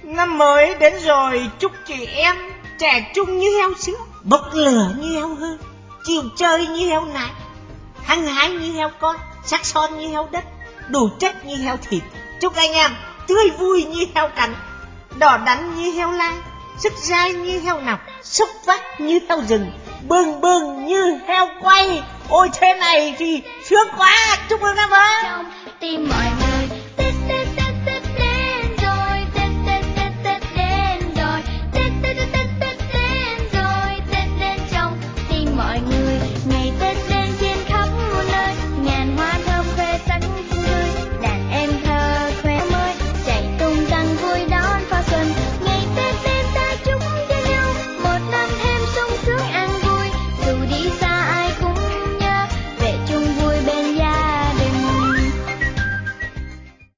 Năm mới đến rồi, chúc chị em trẻ trung như heo sữa, bốc lửa như heo hơi, chịu chơi như heo nái, hăng hái như heo con, sắc son như heo đất, đủ chất như heo thịt. Chúc anh em tươi vui như heo cắn, đỏ đắn như heo lai, sức dai như heo nọc, xúc vắt như heo rừng, bừng bừng như heo quay. Ôi thế này thì sướng quá. Chúc mừng năm mới.